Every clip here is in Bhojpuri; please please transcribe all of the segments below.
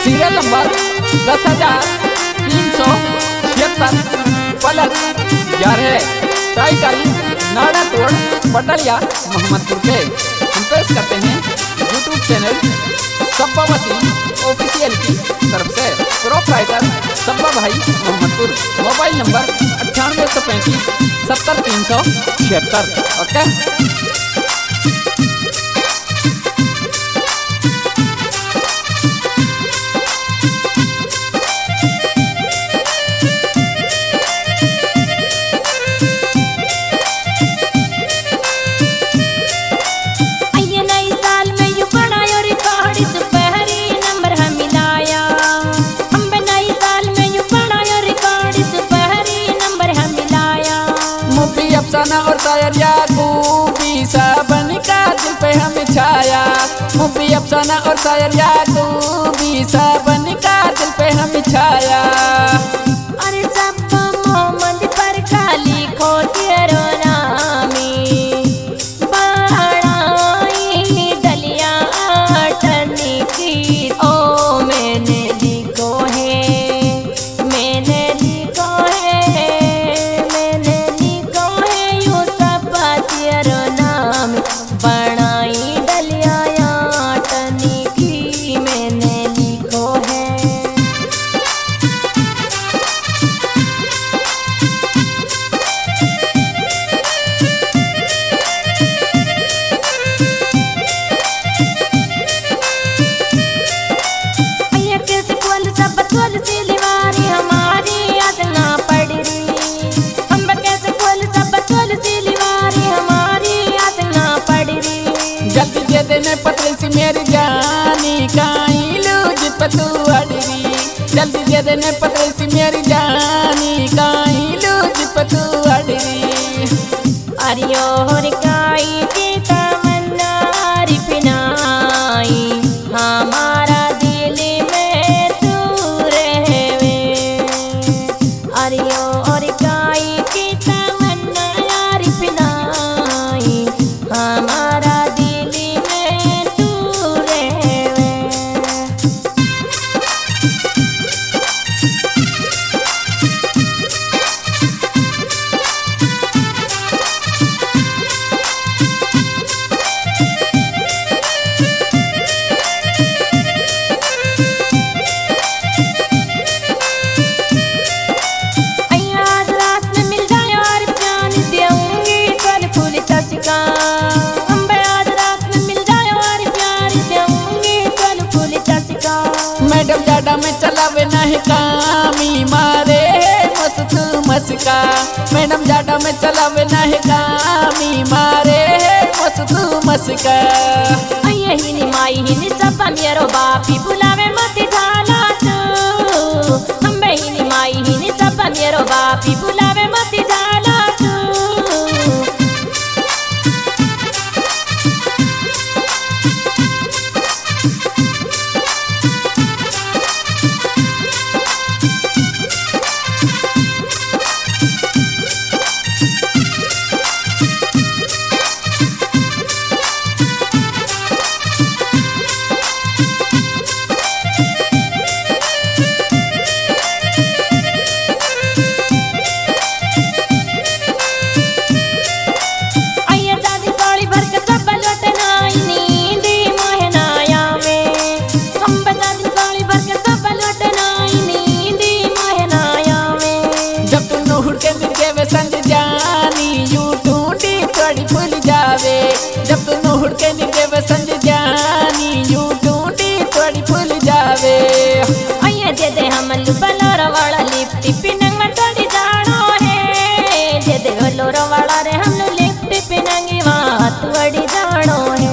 सीरियल नंबर 10,376 प्लस 11 टाइटल नाड़ा तोड़ पटलिया मोहम्मदपुर के। हम पेश करते हैं YouTube channel Sabba Waseem official की तरफ से। प्रोप्राइटर सब्बा भाई मोहम्मदपुर। Mobile number 9835 70 376। ओके। अफसाना और शायर याकूबी साबन का दिल पे हमें छाया। मुबी अफसाना और शायर याकूबी साबन का दिल पे हमें छाया। अरे सब मोहम्मद पर खाली खो तेरो नामी बड़ाई डलिया आटनी की। ओ मैंने लिखो है, मैंने लिखो है, मैंने लिखो है यू सब तेरो नाम बड़ाई डलिया आटनी की। मैंने लिखो है। जल्दी दे देने पतली सी मेरी जानी काई लूज पतू अड़री। जल्दी दे देने पतली सी मेरी जानी काई लूज पतू अड़री। अरियो काई की तमन्ना रिफनाई हमारा दिल में तू रहवे। अरियो काई की तमन्ना रिफनाई हमारा मैडम जाडा में चलावे नहीं कामी मारे मस्त मस्का। मैडम जाडा में चलावे नहीं कामी मारे मस्त मस्का। हिनी माई हिनी सब मेरो बापी बुलावे मत झाला तू। हम हिनी माई हिनी सब मेरो बापी बुलावे मत झाला तू। जब तू नूर के निके वसंत जानी यू टूटी थोड़ी फूल जावे। दे दे हम बलोर वाला लिफ्ट पिनंग में थोड़ी जानो है। दे दे बलोर वाला रे हम लिफ्ट पिनंगी वहाँ थोड़ी जानो है।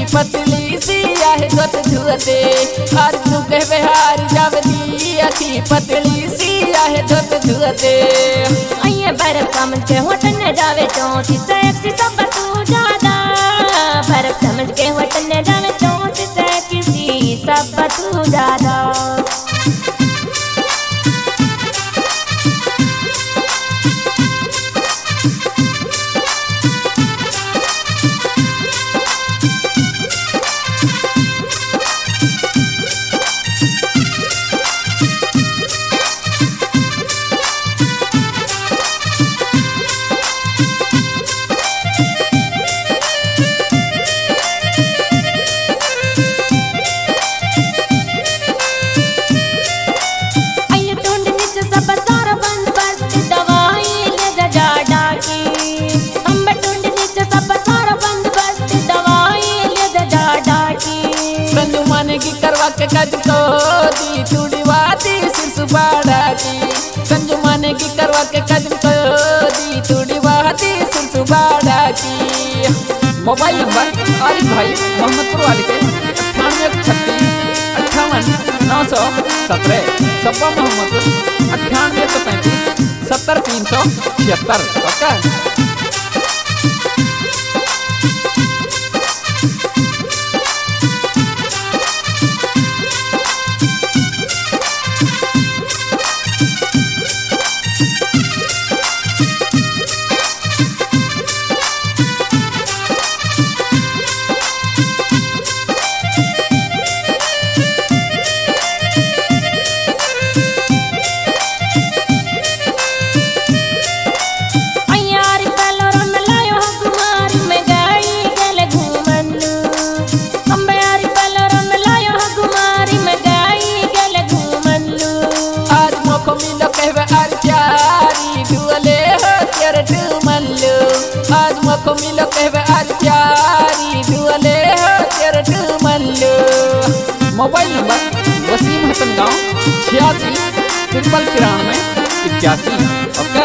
पतली सी आहे धोत धुअते आज तू कहवे हार जावली अखी पतली सी आहे धोत धुअते अये बर्फ समझ के होटल न जावे चौथी सेक्सी सब तू ज्यादा बर्फ समझ के होटल न जावे चौथी सेक्सी सब तू ज्यादा की करवा के कज को दी चूड़ी वादी सिर बाड़ा की संजू माने की करवा के कज को दी चूड़ी वादी सिर बाड़ा की मोबाइल नंबर आरिफ भाई मोहम्मदपुर वाले के 9836 सब्बा मोहम्मदपुर 9835 70376 ओके। आज मको मिलो कहवे आज प्यारी दुअले हो तेरे मल्लू। मोबाइल नंबर वसीम हसन गाँव 86 93 81 ओके।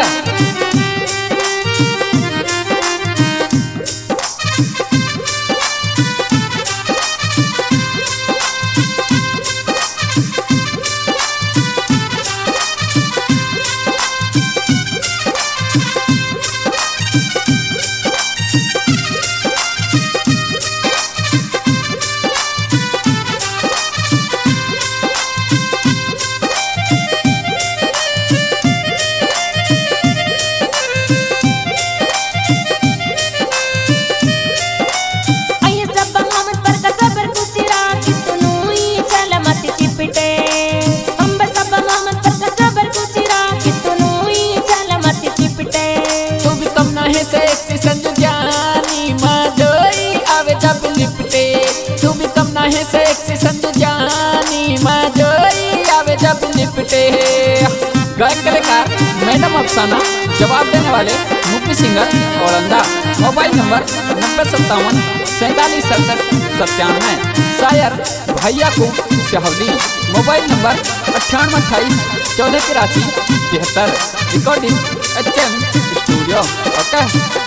सेक्सी संजू जानी माधोई आवे जब लिपटे तू भी कम ना है सेक्सी संजू जानी माधोई आवे जब लिपटे। गायक कलाकार मैडम अफसाना जवाब देने वाले मुख्य सिंगर औरंदा। मोबाइल नंबर 9057 47 67 97 शायर भैया को शहदी। Mobile number 9828 1483 73 recording HM studio okay.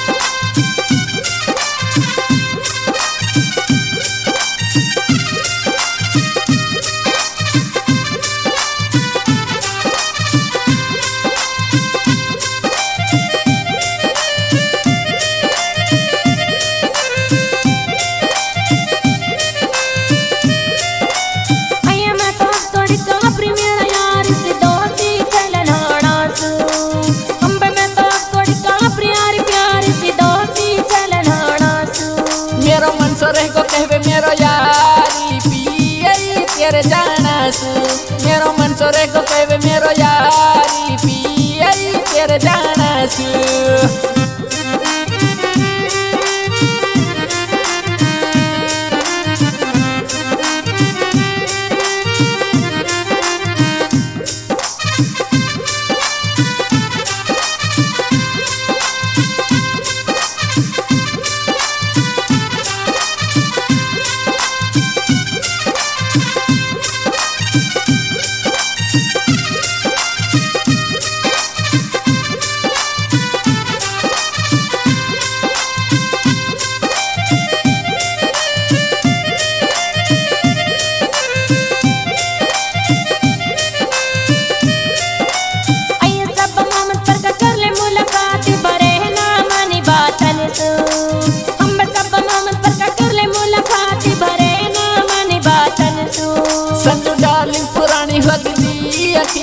को कहवे मेरो यारी पियई तेरे जानासु मेरो मन सोरे को कहवे मेरो यारी पियई तेरे जानासु।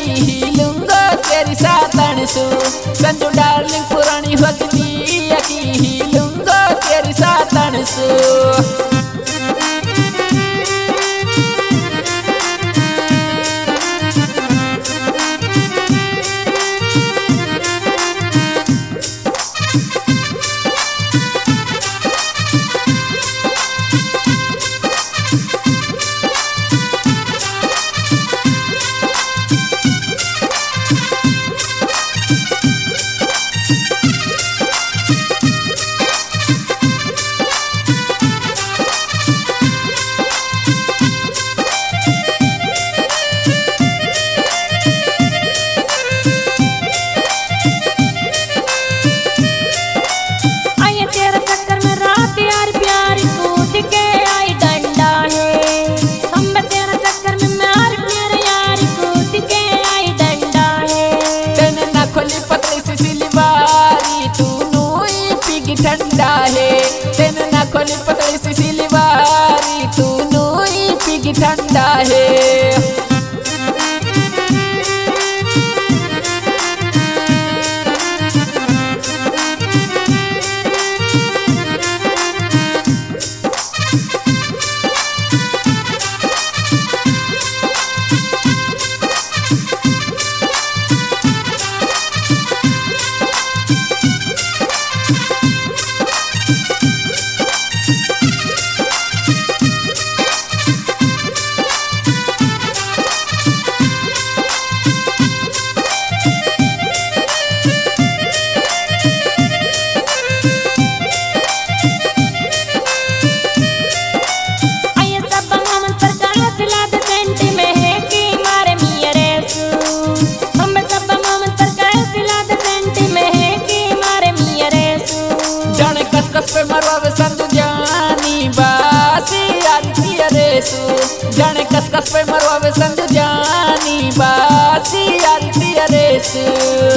लूंगा तेरी सातन सु संजू डार्लिंग पुरानी भक्ति लूंगा तेरी सातन सु ठंडा है तेन ना खोली पतली सी सिलवारी तू नूई पिगी ठंडा है। संजू जानी बासी आरती अरेसु जाने कस कस पे मरवावे संजू जानी बासी आरती अरेसु।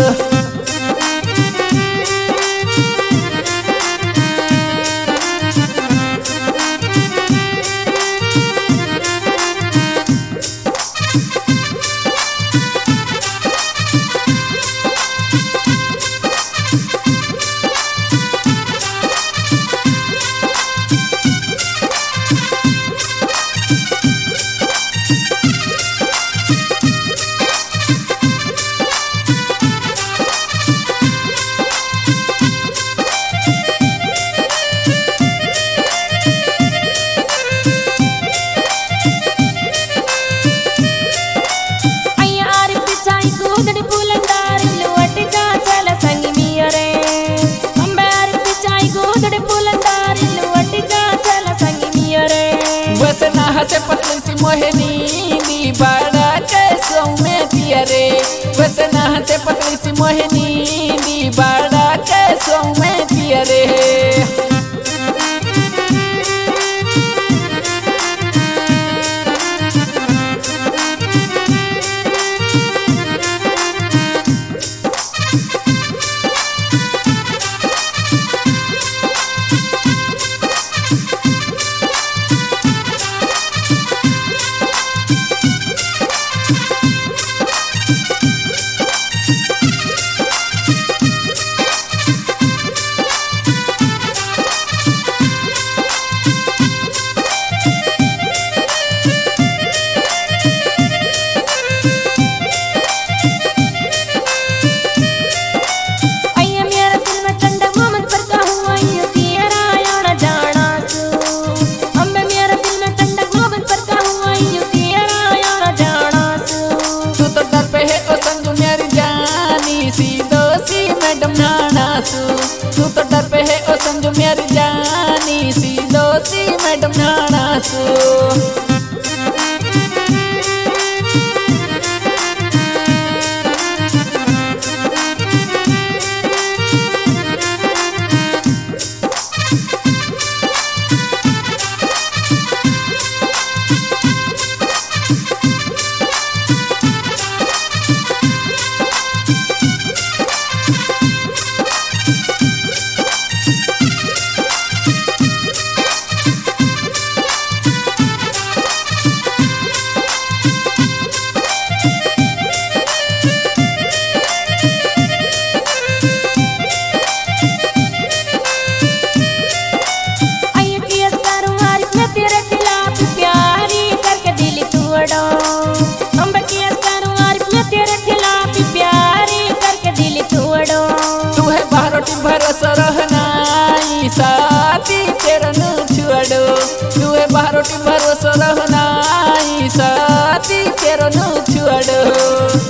हसे पतली सी मोहिनी दी बड़ा कैसों में तियरे वैसे ना हसे पतली सी मोहिनी दी बड़ा कैसों में तियरे। तू तो डर पे है ओ संजू मेरी जानी सी दोस्ती मैडम नाना सू। रहुनाई सती केरो नु छुअडो